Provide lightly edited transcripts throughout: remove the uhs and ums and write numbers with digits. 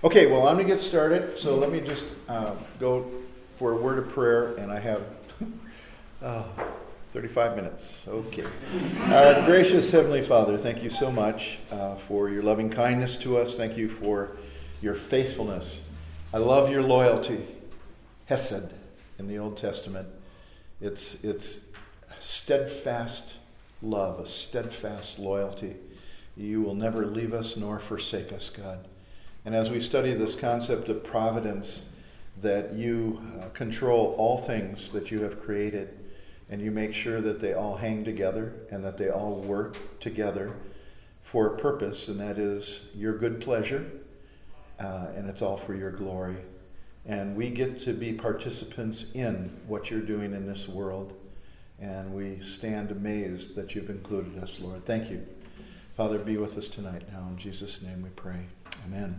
Okay, well, I'm going to get started. So let me just go for a word of prayer, and I have 35 minutes. Okay. Our gracious Heavenly Father, thank you so much for your loving kindness to us. Thank you for your faithfulness. I love your loyalty, Hesed, in the Old Testament. It's steadfast love, a steadfast loyalty. You will never leave us nor forsake us, God. And as we study this concept of providence, that you control all things that you have created, and you make sure that they all hang together and that they all work together for a purpose, and that is your good pleasure, and it's all for your glory. And we get to be participants in what you're doing in this world, and we stand amazed that you've included us, Lord. Thank you. Father, be with us tonight now. In Jesus' name we pray. Amen.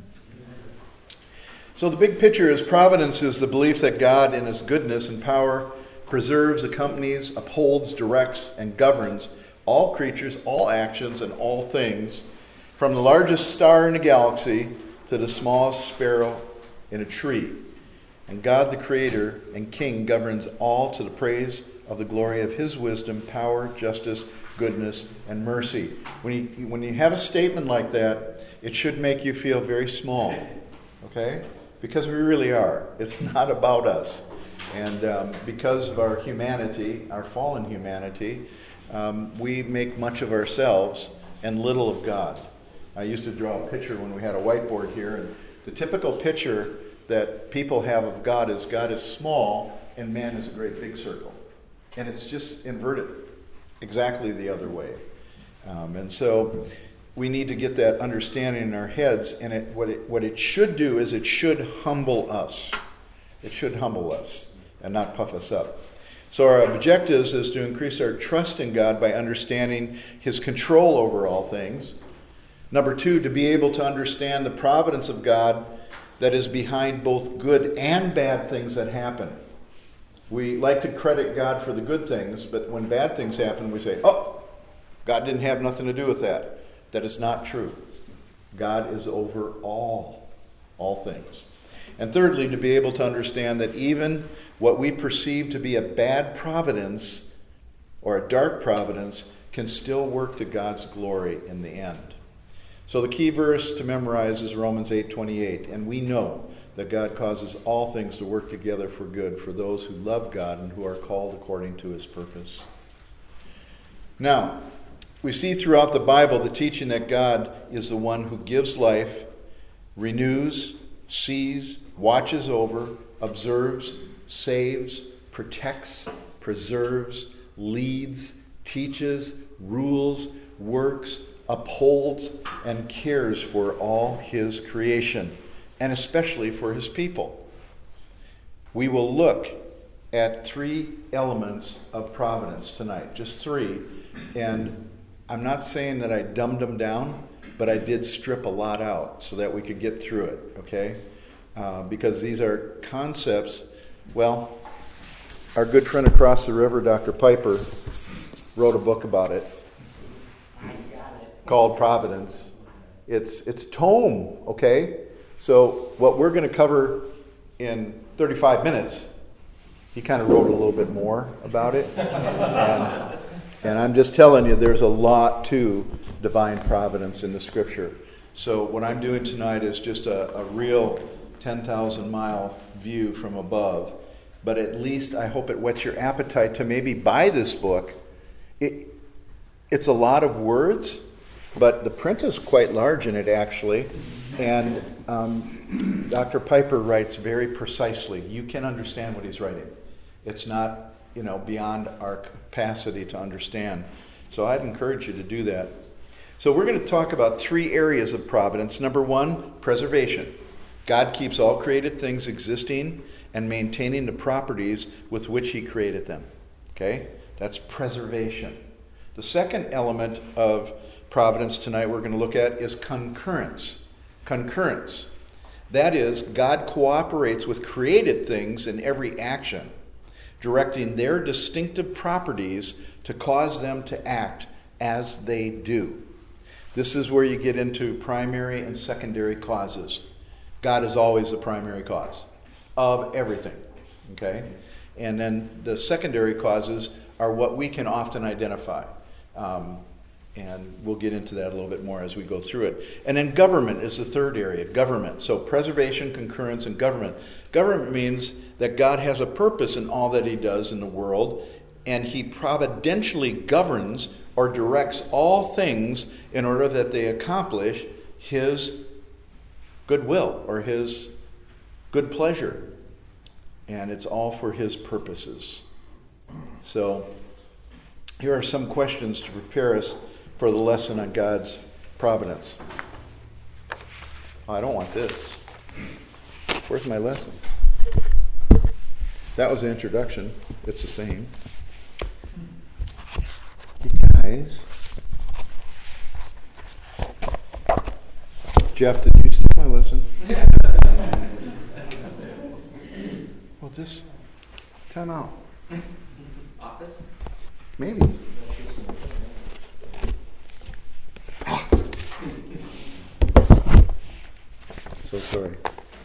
So the big picture is providence is the belief that God in his goodness and power preserves, accompanies, upholds, directs, and governs all creatures, all actions, and all things, from the largest star in the galaxy to the smallest sparrow in a tree. And God the Creator and King governs all to the praise of the glory of his wisdom, power, justice, goodness, and mercy. When you have a statement like that, it should make you feel very small, okay? Because we really are. It's not about us. And because of our humanity, our fallen humanity, we make much of ourselves and little of God. I used to draw a picture when we had a whiteboard here, and the typical picture that people have of God is small and man is a great big circle. And it's just inverted exactly the other way. And so we need to get that understanding in our heads, and what it should do is it should humble us. It should humble us and not puff us up. So our objectives is to increase our trust in God by understanding his control over all things. Number 2, to be able to understand the providence of God that is behind both good and bad things that happen. We like to credit God for the good things, but when bad things happen, we say, oh, God didn't have nothing to do with that. That is not true. God is over all things. And thirdly, to be able to understand that even what we perceive to be a bad providence or a dark providence can still work to God's glory in the end. So the key verse to memorize is Romans 8:28, and we know that God causes all things to work together for good for those who love God and who are called according to his purpose. Now, we see throughout the Bible the teaching that God is the one who gives life, renews, sees, watches over, observes, saves, protects, preserves, leads, teaches, rules, works, upholds, and cares for all his creation, and especially for his people. We will look at 3 elements of providence tonight, just 3, and I'm not saying that I dumbed them down, but I did strip a lot out so that we could get through it, okay? Because these are concepts. Well, our good friend across the river, Dr. Piper, wrote a book about it called Providence. It's a tome, okay? So what we're going to cover in 35 minutes, he kind of wrote a little bit more about it. And I'm just telling you, there's a lot to divine providence in the Scripture. So what I'm doing tonight is just a real 10,000-mile view from above. But at least I hope it whets your appetite to maybe buy this book. It's a lot of words, but the print is quite large in it, actually. And Dr. Piper writes very precisely. You can understand what he's writing. It's not beyond our capacity to understand. So I'd encourage you to do that. So we're going to talk about 3 areas of providence. Number 1, preservation. God keeps all created things existing and maintaining the properties with which he created them. Okay? That's preservation. The second element of providence tonight we're going to look at is concurrence. Concurrence. That is, God cooperates with created things in every action, directing their distinctive properties to cause them to act as they do. This is where you get into primary and secondary causes. God is always the primary cause of everything. Okay? And then the secondary causes are what we can often identify. And we'll get into that a little bit more as we go through it. And then government is the third area, government. So preservation, concurrence, and government. Government means that God has a purpose in all that he does in the world, and he providentially governs or directs all things in order that they accomplish his good will or his good pleasure. And it's all for his purposes. So here are some questions to prepare us for the lesson on God's providence. Oh, I don't want this. Where's my lesson? That was the introduction. It's the same. You guys. Jeff, did you steal my lesson? Well, this. Time out. Office? Maybe. So sorry.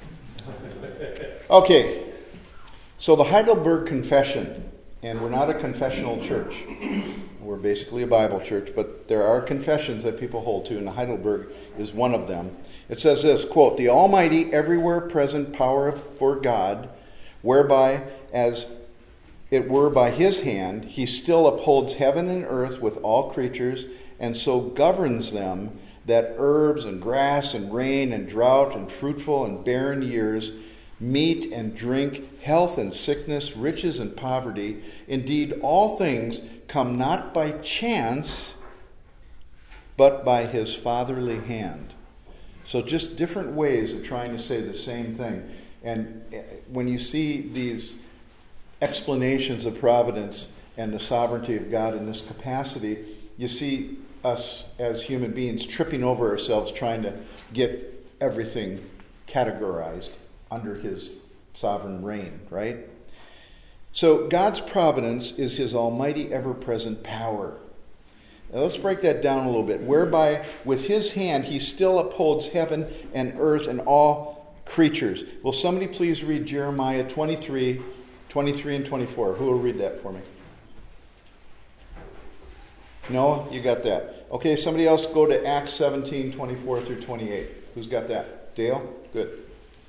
Okay. So the Heidelberg Confession, and we're not a confessional church. We're basically a Bible church, but there are confessions that people hold to, and the Heidelberg is one of them. It says this, quote, "The almighty, everywhere present power for God, whereby, as it were by his hand, he still upholds heaven and earth with all creatures, and so governs them, that herbs and grass and rain and drought and fruitful and barren years, meat and drink, health and sickness, riches and poverty, indeed all things come not by chance, but by his fatherly hand." So just different ways of trying to say the same thing. And when you see these explanations of providence and the sovereignty of God in this capacity, you see us as human beings tripping over ourselves trying to get everything categorized under his sovereign reign, right? So God's providence is his almighty ever-present power. Now let's break that down a little bit. Whereby with his hand he still upholds heaven and earth and all creatures. Will somebody please read Jeremiah 23 and 24. Who will read that for me? No? You got that. Okay, somebody else go to Acts 17, 24 through 28. Who's got that? Dale? Good.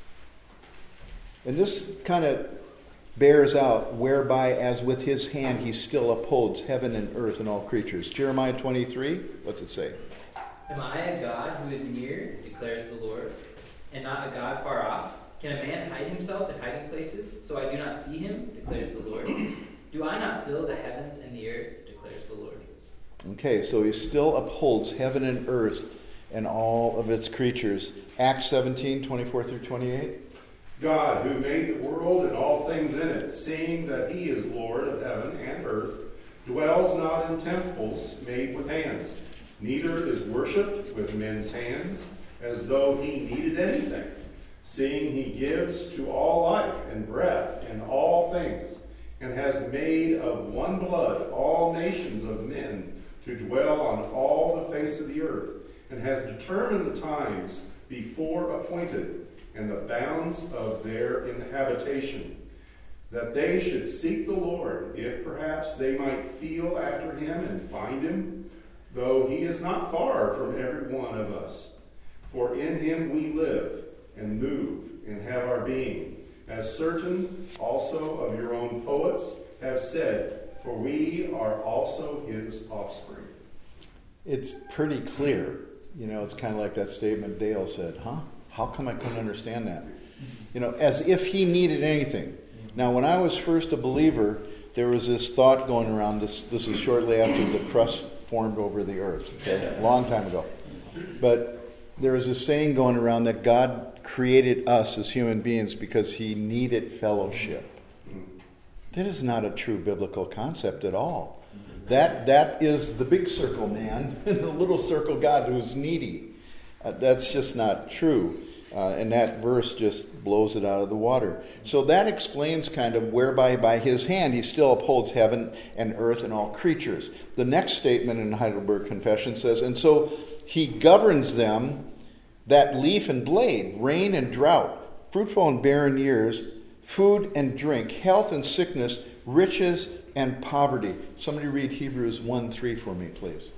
And this kind of bears out whereby as with his hand he still upholds heaven and earth and all creatures. Jeremiah 23, what's it say? "Am I a God who is near, declares the Lord, and not a God far off? Can a man hide himself in hiding places, so I do not see him, declares the Lord? Do I not fill the heavens and the earth, declares the Lord." Okay, so he still upholds heaven and earth and all of its creatures. Acts 17, 24 through 28. "God, who made the world and all things in it, seeing that he is Lord of heaven and earth, dwells not in temples made with hands, neither is worshipped with men's hands, as though he needed anything, seeing he gives to all life and breath and all things, and has made of one blood all nations of men to dwell on all the face of the earth, and has determined the times before appointed, and the bounds of their inhabitation, that they should seek the Lord, if perhaps they might feel after him and find him, though he is not far from every one of us. For in him we live and move and have our being, as certain also of your own poets have said, for we are also his offspring." It's pretty clear. You know, it's kind of like that statement Dale said, How come I couldn't understand that? You know, as if he needed anything. Now, when I was first a believer, there was this thought going around. This is shortly after the crust formed over the earth, okay? A long time ago. But there was this saying going around that God created us as human beings because he needed fellowship. That is not a true biblical concept at all. That is the big circle man and the little circle God who's needy. That's just not true. And that verse just blows it out of the water. So that explains kind of whereby by his hand he still upholds heaven and earth and all creatures. The next statement in Heidelberg Confession says, and so he governs them, that leaf and blade, rain and drought, fruitful and barren years, food and drink, health and sickness, riches and poverty. Somebody read Hebrews 1:3 for me, please.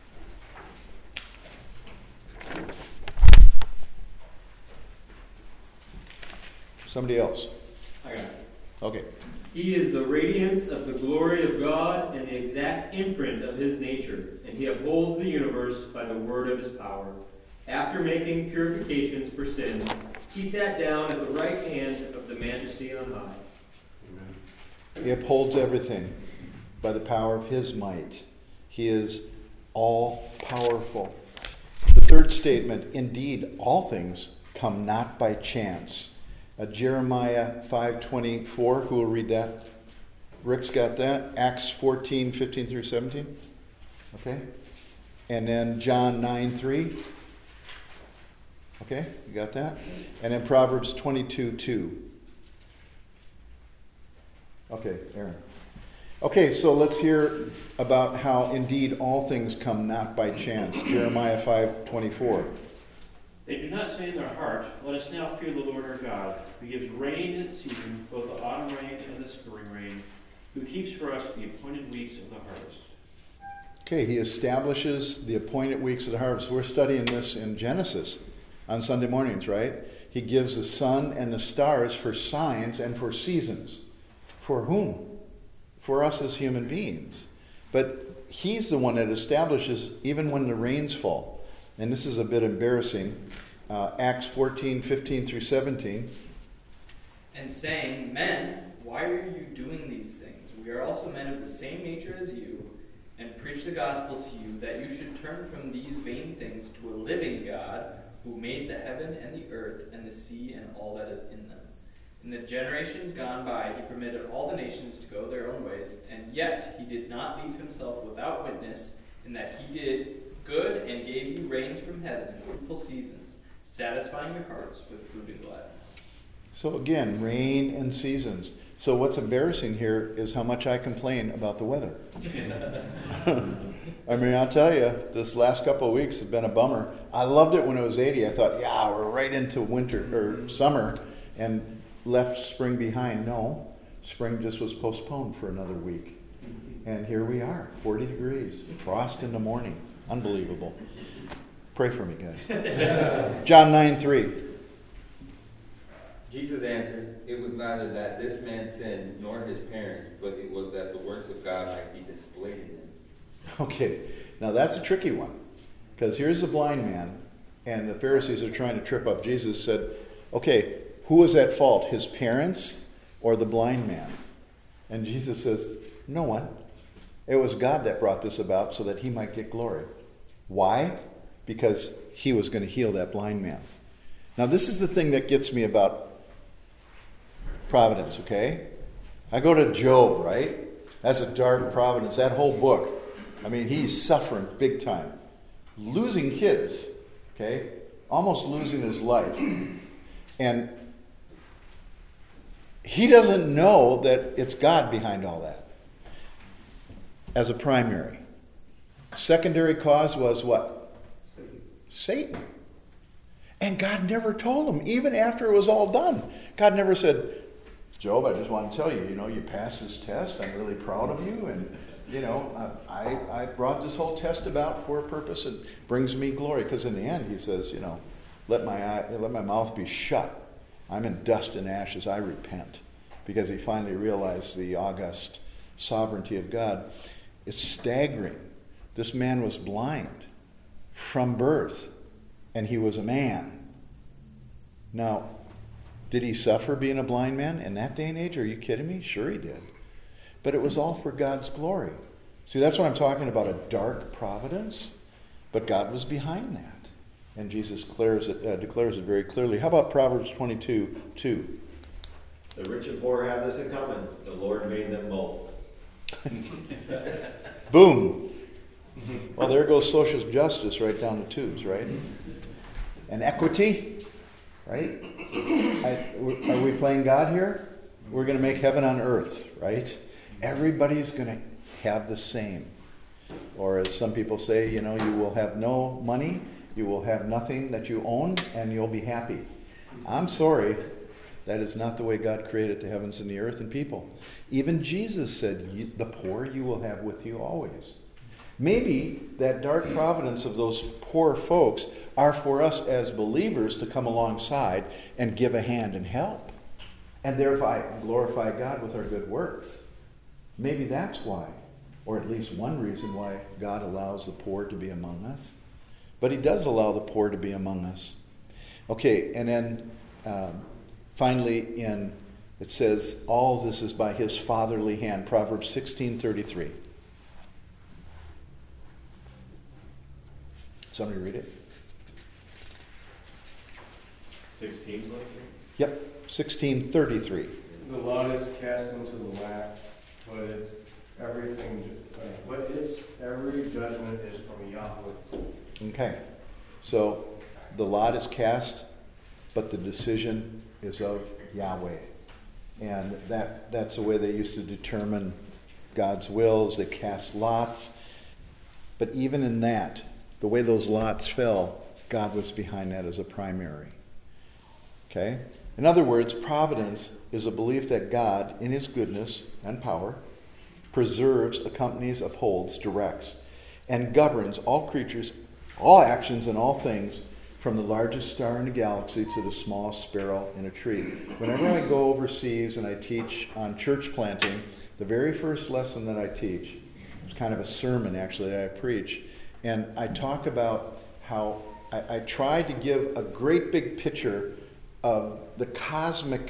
Somebody else. I got it. Okay. He is the radiance of the glory of God and the exact imprint of his nature, and he upholds the universe by the word of his power. After making purifications for sins, he sat down at the right hand of the majesty on high. Amen. He upholds everything by the power of his might. He is all powerful. The third statement, indeed, all things come not by chance. Jeremiah 5:24, who will read that? Rick's got that. Acts 14:15 through 17. Okay. And then John 9:3. Okay, you got that? And then Proverbs 22:2. Okay, Aaron. Okay, so let's hear about how indeed all things come not by chance. Jeremiah 5:24. They do not say in their heart, let us now fear the Lord our God, who gives rain in its season, both the autumn rain and the spring rain, who keeps for us the appointed weeks of the harvest. Okay, he establishes the appointed weeks of the harvest. We're studying this in Genesis on Sunday mornings, right? He gives the sun and the stars for signs and for seasons. For whom? For us as human beings. But he's the one that establishes even when the rains fall. And this is a bit embarrassing. Acts 14:15 through 17. And saying, Men, why are you doing these things? We are also men of the same nature as you, and preach the gospel to you, that you should turn from these vain things to a living God, who made the heaven and the earth and the sea and all that is in them. In the generations gone by, he permitted all the nations to go their own ways, and yet he did not leave himself without witness, in that he did good and gave you rains from heaven and fruitful seasons, satisfying your hearts with food and gladness. So again, rain and seasons. So what's embarrassing here is how much I complain about the weather. I mean, I'll tell you, this last couple of weeks have been a bummer. I loved it when it was 80. I thought, yeah, we're right into winter or summer, and left spring behind. No, spring just was postponed for another week. And here we are, 40 degrees, frost in the morning. Unbelievable. Pray for me, guys. John 9:3. Jesus answered, it was neither that this man sinned, nor his parents, but it was that the works of God might be displayed in him. Okay, now that's a tricky one. Because here's the blind man, and the Pharisees are trying to trip up Jesus. Said, okay, who was at fault, his parents or the blind man? And Jesus says, no one. It was God that brought this about so that he might get glory. Why? Because he was going to heal that blind man. Now this is the thing that gets me about providence, okay? I go to Job, right? That's a dark providence. That whole book. I mean, he's suffering big time. Losing kids, okay? Almost losing his life. And he doesn't know that it's God behind all that. As a primary. Secondary cause was what? Satan. And God never told him, even after it was all done. God never said, Job, I just want to tell you, you passed this test. I'm really proud of you. And, I brought this whole test about for a purpose. It brings me glory. Because in the end, he says, let my mouth be shut. I'm in dust and ashes. I repent. Because he finally realized the august sovereignty of God. It's staggering. This man was blind from birth, and he was a man. Now, did he suffer being a blind man in that day and age? Are you kidding me? Sure he did. But it was all for God's glory. See, that's what I'm talking about, a dark providence. But God was behind that. And Jesus declares it very clearly. How about Proverbs 22:2? The rich and poor have this in common. The Lord made them both. Boom. Well, there goes social justice right down the tubes, right? And equity, right? Are we playing God here? We're going to make heaven on earth, right? Everybody's going to have the same. Or as some people say, you will have no money You will have nothing that you own, and you'll be happy. I'm sorry. That is not the way God created the heavens and the earth and people. Even Jesus said, the poor you will have with you always. Maybe that dark providence of those poor folks are for us as believers to come alongside and give a hand and help. And thereby glorify God with our good works. Maybe that's why, or at least one reason why God allows the poor to be among us. But he does allow the poor to be among us. Okay, and then finally it says, all this is by his fatherly hand. Proverbs 16:33. Somebody read it? 16, Yep, 16:33. the lot is cast into the whack, but every judgment is from Yahweh. Okay, so the lot is cast, but the decision is of Yahweh. And that's the way they used to determine God's wills. They cast lots. But even in that, the way those lots fell, God was behind that as a primary. Okay? In other words, providence is a belief that God, in his goodness and power, preserves, accompanies, upholds, directs, and governs all creatures, all actions, and all things, from the largest star in the galaxy to the smallest sparrow in a tree. Whenever I go overseas and I teach on church planting, the very first lesson that I teach, it's kind of a sermon actually that I preach, and I talk about how I try to give a great big picture of the cosmic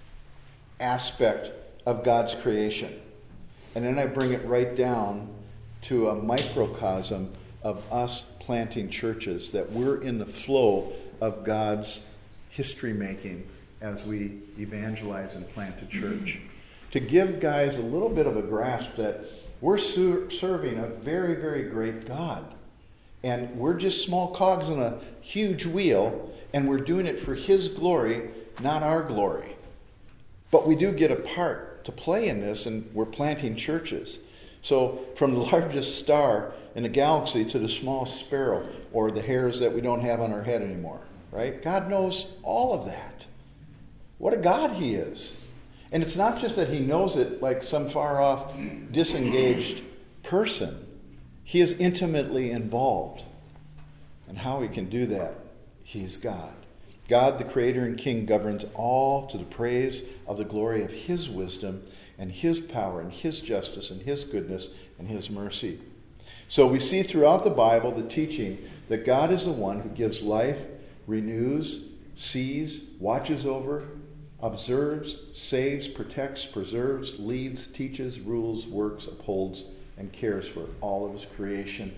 aspect of God's creation. And then I bring it right down to a microcosm of us planting churches, that we're in the flow of God's history making as we evangelize and plant a church. To give guys a little bit of a grasp that we're serving a very, very great God. And we're just small cogs in a huge wheel, and we're doing it for his glory, not our glory. But we do get a part to play in this, and we're planting churches. So from the largest star in the galaxy to the smallest sparrow, or the hairs that we don't have on our head anymore, right? God knows all of that. What a God he is. And it's not just that he knows it like some far off, disengaged person. He is intimately involved. And how he can do that, he is God. God, the creator and king, governs all to the praise of the glory of his wisdom and his power and his justice and his goodness and his mercy. So we see throughout the Bible the teaching that God is the one who gives life, renews, sees, watches over, observes, saves, protects, preserves, leads, teaches, rules, works, upholds, and cares for all of his creation.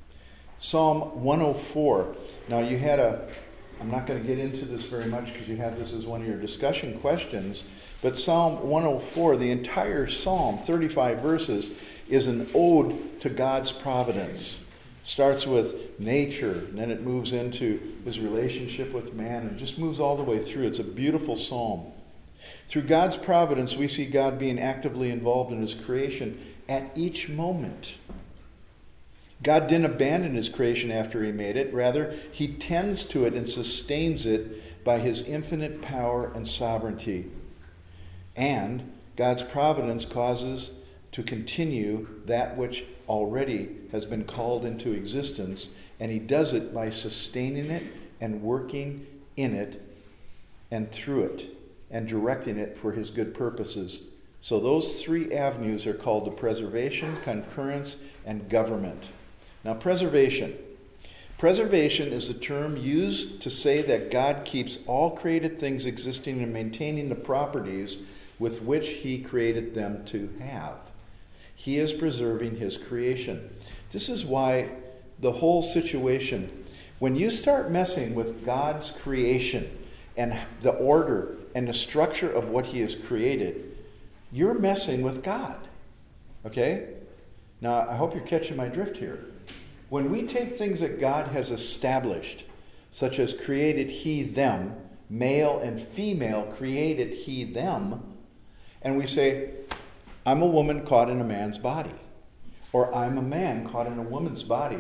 Psalm 104. Now you had I'm not going to get into this very much because you had this as one of your discussion questions, but Psalm 104, the entire psalm, 35 verses, is an ode to God's providence. Starts with nature, and then it moves into his relationship with man, and just moves all the way through. It's a beautiful psalm. Through God's providence, we see God being actively involved in his creation at each moment. God didn't abandon his creation after he made it. Rather, he tends to it and sustains it by his infinite power and sovereignty. And God's providence causes to continue that which already has been called into existence, and he does it by sustaining it and working in it and through it and directing it for his good purposes. So those three avenues are called the preservation, concurrence, and government. Now, preservation. Preservation is a term used to say that God keeps all created things existing and maintaining the properties with which he created them to have. He is preserving his creation. This is why the whole situation, when you start messing with God's creation and the order and the structure of what he has created, you're messing with God. Okay? Now, I hope you're catching my drift here. When we take things that God has established, such as created he, them, male and female created he, them, and we say, I'm a woman caught in a man's body, or I'm a man caught in a woman's body,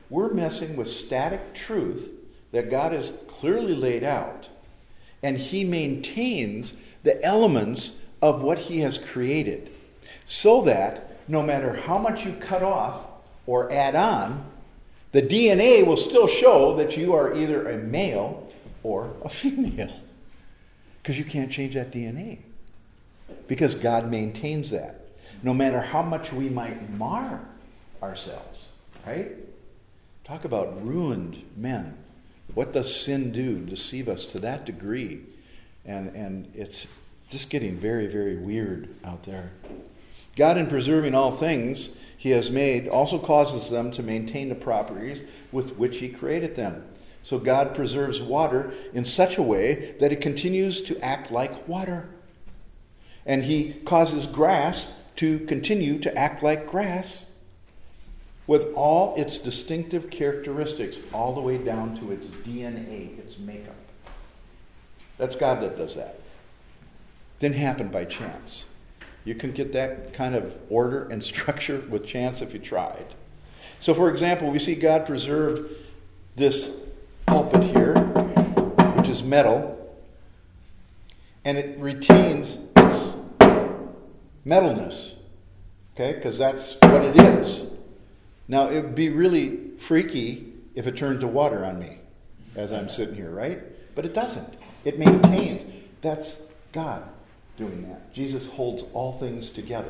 we're messing with static truth that God has clearly laid out. And he maintains the elements of what he has created, so that no matter how much you cut off or add on, the DNA will still show that you are either a male or a female. Because you can't change that DNA. Because God maintains that. No matter how much we might mar ourselves, right? Talk about ruined men. What does sin do? Deceive us to that degree. And it's just getting very, very weird out there. God, in preserving all things he has made, also causes them to maintain the properties with which he created them. So God preserves water in such a way that it continues to act like water. And he causes grass to continue to act like grass with all its distinctive characteristics, all the way down to its DNA, its makeup. That's God that does that. Didn't happen by chance. You can get that kind of order and structure with chance if you tried. So, for example, we see God preserve this pulpit here, which is metal, and it retains its metalness, okay, because that's what it is. Now, it would be really freaky if it turned to water on me as I'm sitting here, right? But it doesn't. It maintains. That's God doing that. Jesus holds all things together.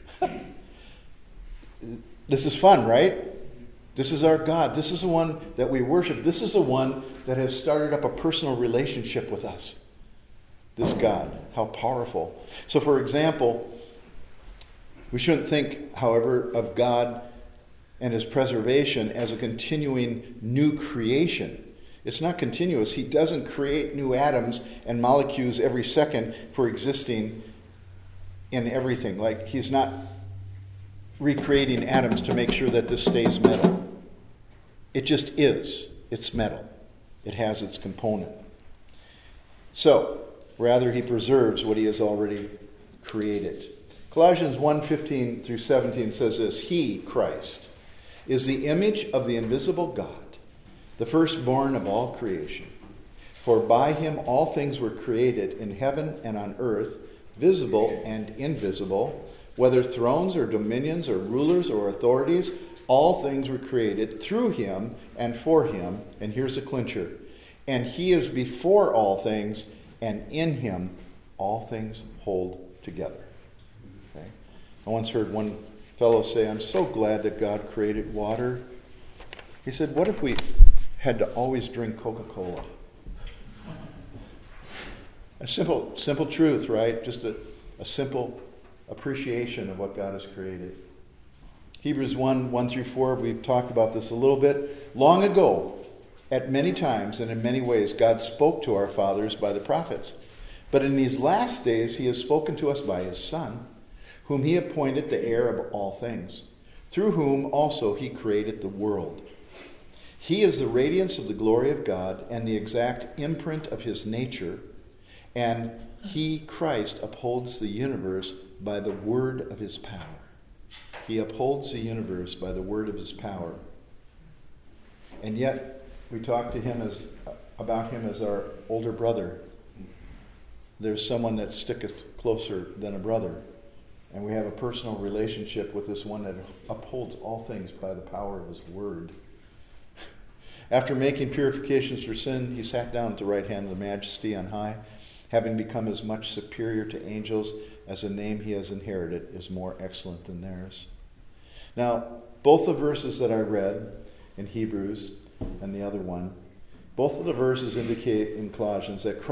This is fun, right? This is our God. This is the one that we worship. This is the one that has started up a personal relationship with us. This God. How powerful. So, for example, we shouldn't think, however, of God and his preservation as a continuing new creation. It's not continuous. He doesn't create new atoms and molecules every second for existing in everything. Like, he's not recreating atoms to make sure that this stays metal. It just is. It's metal. It has its component. So, rather, he preserves what he has already created. Colossians 1:15 through 17 says this: He, Christ, is the image of the invisible God, the firstborn of all creation. For by him all things were created in heaven and on earth, visible and invisible, whether thrones or dominions or rulers or authorities, all things were created through him and for him. And here's the clincher: and he is before all things, and in him all things hold together. Okay? I once heard one fellow say, I'm so glad that God created water. He said, what if we had to always drink Coca-Cola? A simple truth, right? Just a simple appreciation of what God has created. Hebrews 1 through 4, we've talked about this a little bit. Long ago, at many times and in many ways, God spoke to our fathers by the prophets. But in these last days, he has spoken to us by his Son, whom he appointed the heir of all things, through whom also he created the world. He is the radiance of the glory of God and the exact imprint of his nature, and he, Christ, upholds the universe by the word of his power. He upholds the universe by the word of his power. And yet, we talk to him about him as our older brother. There's someone that sticketh closer than a brother. And we have a personal relationship with this one that upholds all things by the power of his word. After making purifications for sin, he sat down at the right hand of the Majesty on high, having become as much superior to angels as the name he has inherited is more excellent than theirs. Now, both the verses that I read in Hebrews and the other one, both of the verses indicate in Colossians that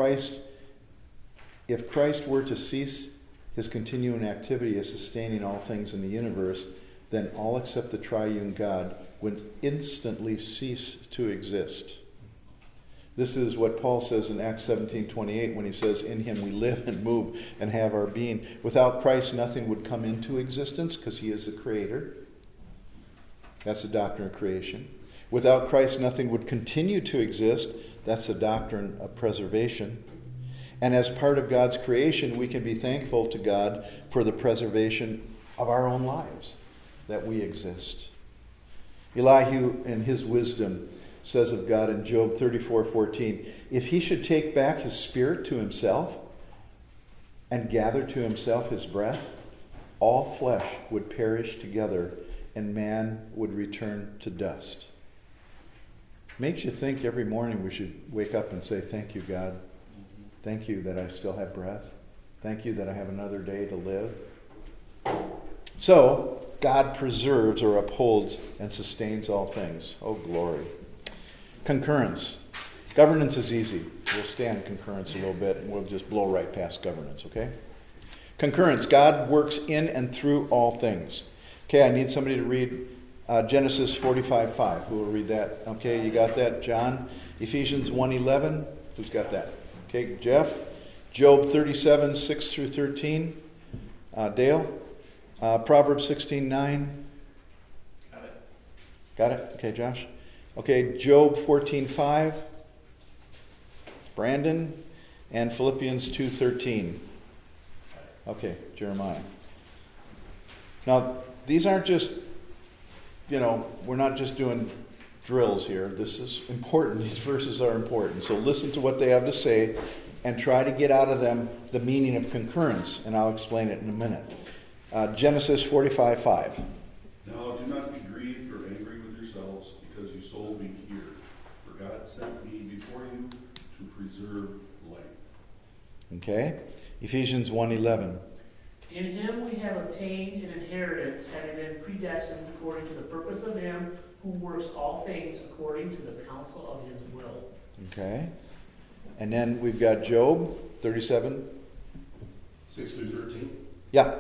if Christ were to cease his continuing activity of sustaining all things in the universe, then all except the triune God would instantly cease to exist. This is what Paul says in Acts 17:28 when he says, in him we live and move and have our being. Without Christ, nothing would come into existence because he is the creator. That's the doctrine of creation. Without Christ, nothing would continue to exist. That's the doctrine of preservation. And as part of God's creation, we can be thankful to God for the preservation of our own lives, that we exist. Elihu, in his wisdom, says of God in Job 34:14, if he should take back his spirit to himself and gather to himself his breath, all flesh would perish together and man would return to dust. Makes you think every morning we should wake up and say, thank you, God. Thank you that I still have breath. Thank you that I have another day to live. So, God preserves or upholds and sustains all things. Oh, glory. Concurrence. Governance is easy. We'll stay on concurrence a little bit and we'll just blow right past governance, okay? Concurrence. God works in and through all things. Okay, I need somebody to read Genesis 45:5. Who will read that? Okay, you got that? John. Ephesians 1:11. Who's got that? Okay, Jeff. Job 37:6 through 13. Dale. Proverbs 16:9. Got it. Got it? Okay, Josh. Okay, Job 14:5. Brandon. And Philippians 2:13. Okay, Jeremiah. Now, these aren't just, we're not just doing drills here. This is important. These verses are important. So listen to what they have to say and try to get out of them the meaning of concurrence, and I'll explain it in a minute. Genesis 45:5. Now do not be grieved or angry with yourselves because you sold me here, for God sent me before you to preserve life. Okay. Ephesians 1:11. In him we have obtained an inheritance, having been predestined according to the purpose of him who works all things according to the counsel of his will. Okay. And then we've got Job 37. 6 through 13. Yeah.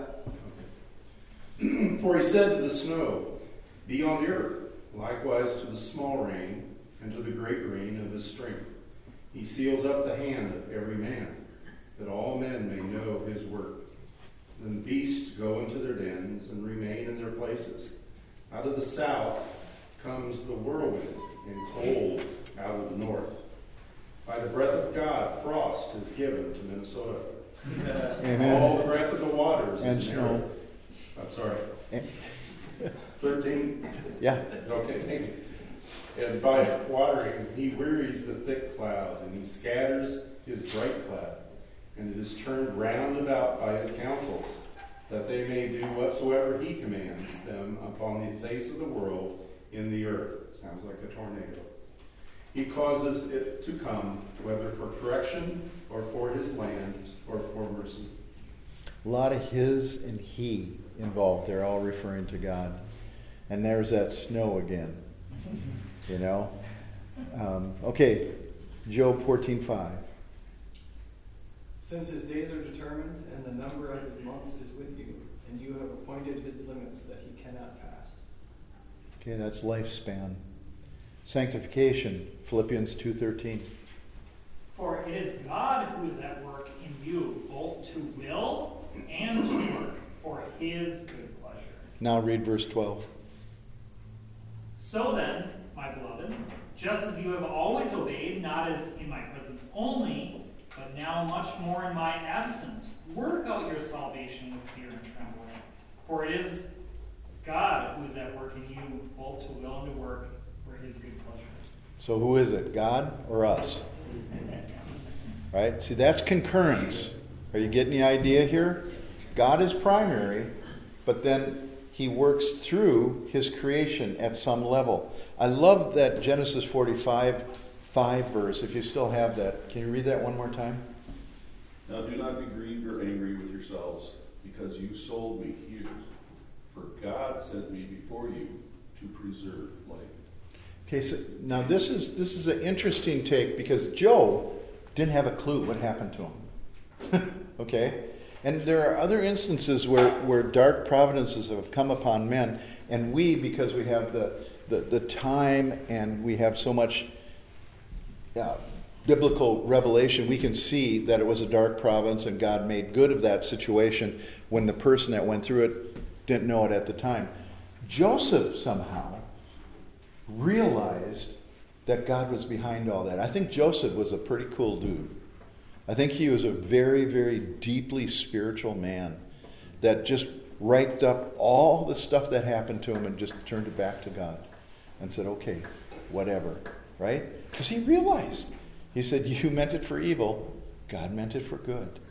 Okay. For he said to the snow, be on the earth, likewise to the small rain, and to the great rain of his strength. He seals up the hand of every man, that all men may know his work. Then beasts go into their dens and remain in their places. Out of the south comes the whirlwind, and cold out of the north. By the breath of God, frost is given to Minnesota. Amen. All the breath of the waters And is snow. narrowed. I'm sorry. 13? Yeah. Okay, thank you. And by watering, he wearies the thick cloud, and he scatters his bright cloud. And it is turned round about by his counsels, that they may do whatsoever he commands them upon the face of the world in the earth. Sounds like a tornado. He causes it to come, whether for correction or for his land or for mercy. A lot of his and he involved. They're all referring to God. And there's that snow again. Okay, Job 14:5. Since his days are determined, and the number of his months is with you, and you have appointed his limits that he cannot pass. Okay, that's lifespan. Sanctification, Philippians 2:13. For it is God who is at work in you, both to will and to work for his good pleasure. Now read verse 12. So then, my beloved, just as you have always obeyed, not as in my presence only, but now much more in my absence, work out your salvation with fear and trembling. For it is God who is at work in you, both to will and to work for his good pleasure. So who is it, God or us? Right? See, that's concurrence. Are you getting the idea here? God is primary, but then he works through his creation at some level. I love that Genesis 45:5 verse. If you still have that, can you read that one more time? Now do not be grieved or angry with yourselves, because you sold me here. For God sent me before you to preserve life. Okay, so now this is an interesting take, because Job didn't have a clue what happened to him. Okay? And there are other instances where dark providences have come upon men, and we, because we have the time and we have so much biblical revelation, we can see that it was a dark providence and God made good of that situation when the person that went through it didn't know it at the time. Joseph somehow realized that God was behind all that. I think Joseph was a pretty cool dude. I think he was a very, very deeply spiritual man that just raked up all the stuff that happened to him and just turned it back to God. and said, okay, whatever, right? Because he realized. He said, you meant it for evil. God meant it for good.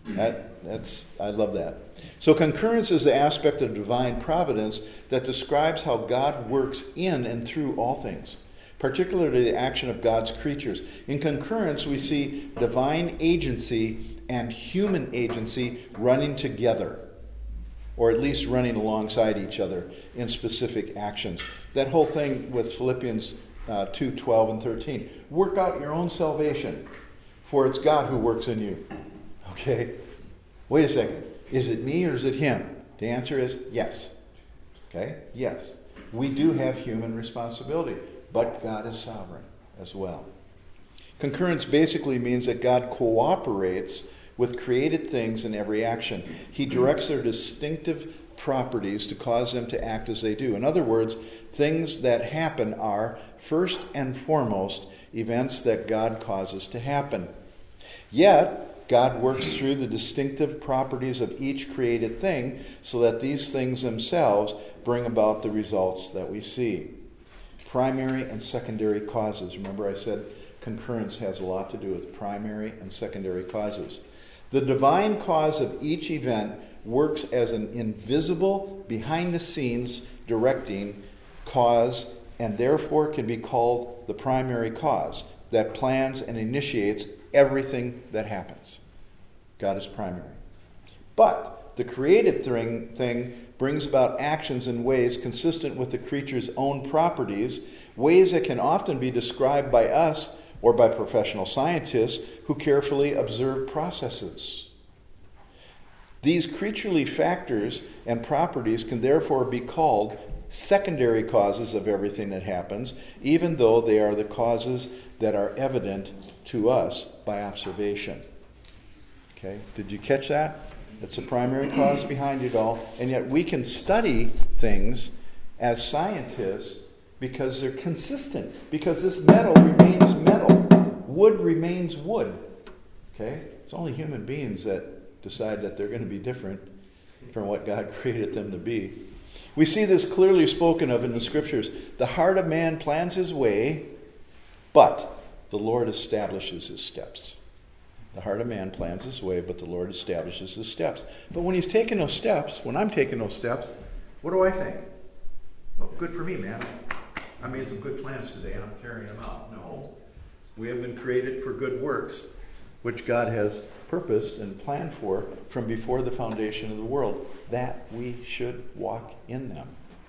I love that. So concurrence is the aspect of divine providence that describes how God works in and through all things, particularly the action of God's creatures. In concurrence, we see divine agency and human agency running together, or at least running alongside each other in specific actions. That whole thing with Philippians 2:12 and 13. Work out your own salvation, for it's God who works in you. Okay? Wait a second. Is it me or is it him? The answer is yes. Okay? Yes. We do have human responsibility, but God is sovereign as well. Concurrence basically means that God cooperates with created things in every action. He directs their distinctive properties to cause them to act as they do. In other words, things that happen are, first and foremost, events that God causes to happen. Yet, God works through the distinctive properties of each created thing so that these things themselves bring about the results that we see. Primary and secondary causes. Remember I said concurrence has a lot to do with primary and secondary causes. The divine cause of each event works as an invisible, behind-the-scenes directing cause, and therefore can be called the primary cause that plans and initiates everything that happens. God is primary. But the created thing brings about actions in ways consistent with the creature's own properties, ways that can often be described by us or by professional scientists who carefully observe processes. These creaturely factors and properties can therefore be called secondary causes of everything that happens, even though they are the causes that are evident to us by observation. Okay, did you catch that? It's a primary cause behind it all, and yet we can study things as scientists because they're consistent, because this metal remains metal, wood remains wood. Okay, it's only human beings that decide that they're going to be different from what God created them to be. We see this clearly spoken of in the Scriptures. The heart of man plans his way, but the Lord establishes his steps. The heart of man plans his way, but the Lord establishes his steps. But when he's taking those steps, when I'm taking those steps, what do I think? Well, good for me, man. I made some good plans today and I'm carrying them out. No. We have been created for good works, which God has purposed and planned for from before the foundation of the world, that we should walk in them.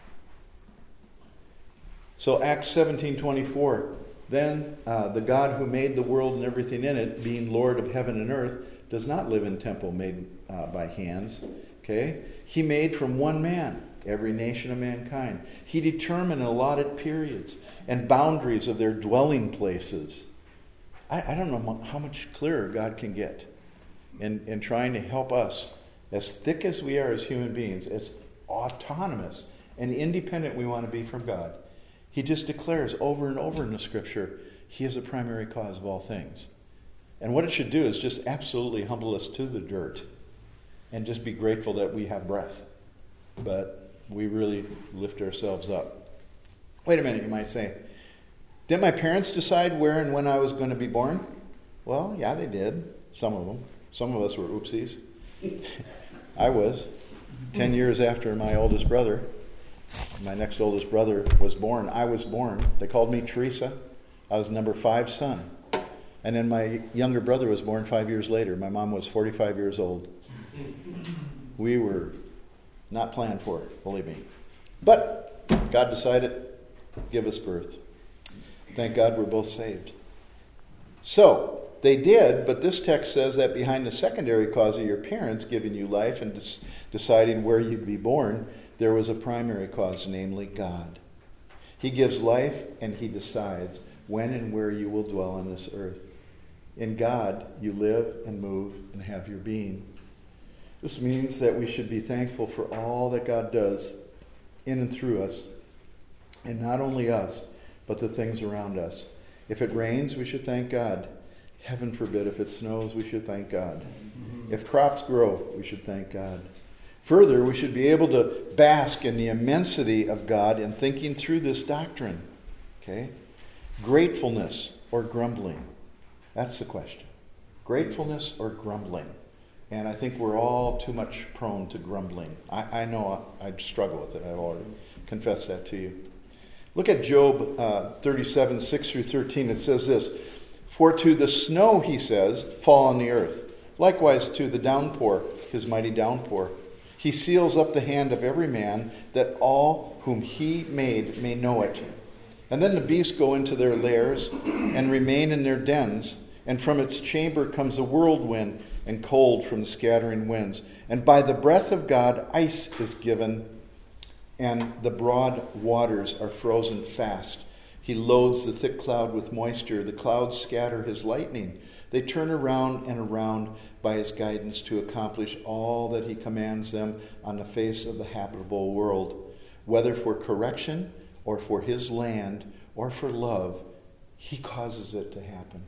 So Acts 17:24, then the God who made the world and everything in it, being Lord of heaven and earth, does not live in a temple made by hands. Okay? He made from one man every nation of mankind. He determined allotted periods and boundaries of their dwelling places. I don't know how much clearer God can get in trying to help us, as thick as we are as human beings, as autonomous and independent we want to be from God. He just declares over and over in the Scripture, He is a primary cause of all things. And what it should do is just absolutely humble us to the dirt and just be grateful that we have breath. But we really lift ourselves up. Wait a minute, you might say. Didn't my parents decide where and when I was going to be born? Well, yeah, they did. Some of them. Some of us were oopsies. I was. 10 years after my oldest brother, my next oldest brother was born, I was born. They called me Teresa. I was number 5 son. And then my younger brother was born 5 years later. My mom was 45 years old. We were not planned for it, believe me. But God decided to give us birth. Thank God we're both saved. So, they did, but this text says that behind the secondary cause of your parents giving you life and deciding where you'd be born, there was a primary cause, namely God. He gives life and He decides when and where you will dwell on this earth. In God, you live and move and have your being. This means that we should be thankful for all that God does in and through us, and not only us, but the things around us. If it rains, we should thank God. Heaven forbid, if it snows, we should thank God. If crops grow, we should thank God. Further, we should be able to bask in the immensity of God in thinking through this doctrine. Okay? Gratefulness or grumbling? That's the question. Gratefulness or grumbling? And I think we're all too much prone to grumbling. I know I struggle with it. I've already confessed that to you. Look at Job 37, 6 through 13. It says this, "For to the snow, he says, fall on the earth. Likewise to the downpour, his mighty downpour. He seals up the hand of every man, that all whom he made may know it. And then the beasts go into their lairs and remain in their dens. And from its chamber comes a whirlwind and cold from the scattering winds. And by the breath of God ice is given, and the broad waters are frozen fast. He loads the thick cloud with moisture. The clouds scatter his lightning. They turn around and around by his guidance to accomplish all that he commands them on the face of the habitable world. Whether for correction or for his land or for love, he causes it to happen."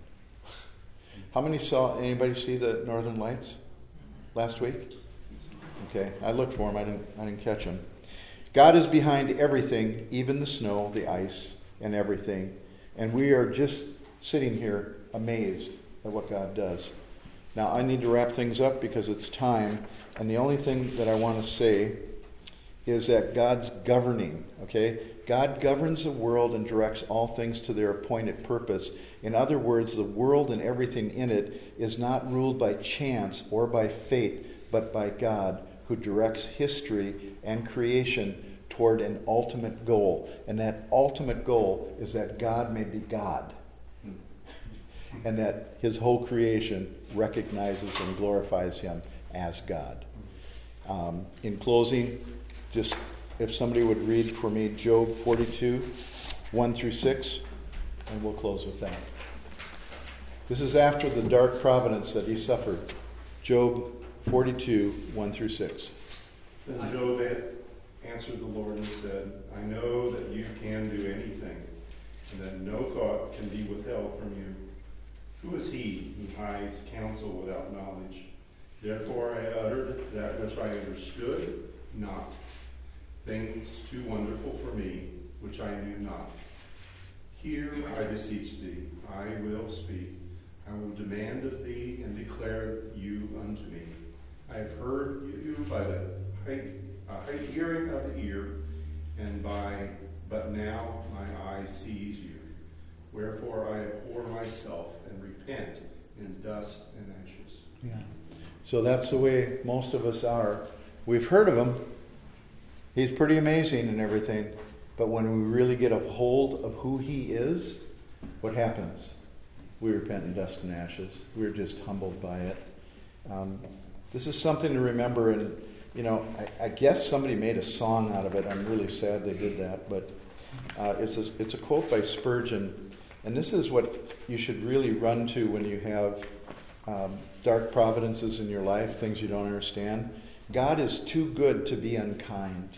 Anybody see the Northern Lights last week? Okay, I looked for them. I didn't catch them. God is behind everything, even the snow, the ice, and everything. And we are just sitting here amazed at what God does. Now, I need to wrap things up because it's time. And the only thing that I want to say is that God's governing, okay? God governs the world and directs all things to their appointed purpose. In other words, the world and everything in it is not ruled by chance or by fate, but by God, who directs history and creation toward an ultimate goal. And that ultimate goal is that God may be God. And that his whole creation recognizes and glorifies him as God. In closing, just if somebody would read for me Job 42, 1 through 6, and we'll close with that. This is after the dark providence that he suffered. Job 42, 1 through 6. Then Job answered the Lord and said, "I know that you can do anything, and that no thought can be withheld from you. Who is he who hides counsel without knowledge? Therefore I uttered that which I understood not, things too wonderful for me, which I knew not. Hear, I beseech thee, I will speak. I will demand of thee and declare you unto me. I have heard you by the hearing of the ear, but now my eye sees you. Wherefore I abhor myself and repent in dust and ashes." Yeah. So that's the way most of us are. We've heard of him. He's pretty amazing and everything. But when we really get a hold of who he is, what happens? We repent in dust and ashes. We're just humbled by it. This is something to remember. And, I guess somebody made a song out of it. I'm really sad they did that. But it's a quote by Spurgeon. And this is what you should really run to when you have dark providences in your life, things you don't understand. God is too good to be unkind,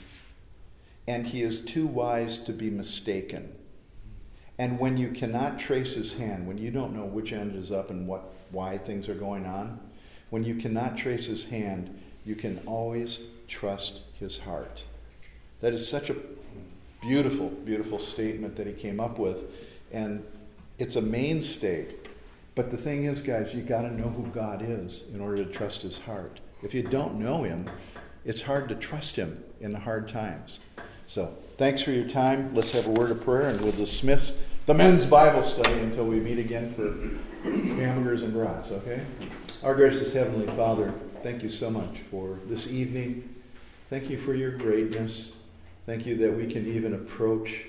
and he is too wise to be mistaken. And when you cannot trace his hand, when you don't know which end is up and why things are going on, when you cannot trace his hand, you can always trust his heart. That is such a beautiful, beautiful statement that he came up with. And it's a mainstay. But the thing is, guys, you got to know who God is in order to trust his heart. If you don't know him, it's hard to trust him in the hard times. So, thanks for your time. Let's have a word of prayer, and we'll dismiss the men's Bible study until we meet again for hamburgers and brats, okay? Our gracious Heavenly Father, thank you so much for this evening. Thank you for your greatness. Thank you that we can even approach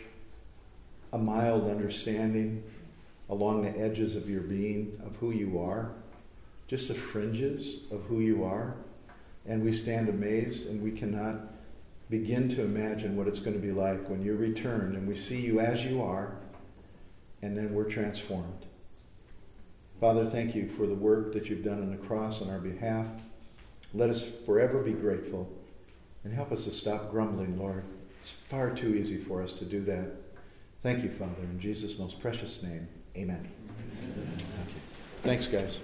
a mild understanding along the edges of your being, of who you are, just the fringes of who you are. And we stand amazed, and we cannot begin to imagine what it's going to be like when you return and we see you as you are, and then we're transformed. Father, thank you for the work that you've done on the cross on our behalf. Let us forever be grateful, and help us to stop grumbling, Lord. It's far too easy for us to do that. Thank you, Father, in Jesus' most precious name. Amen. Thank you. Thanks, guys.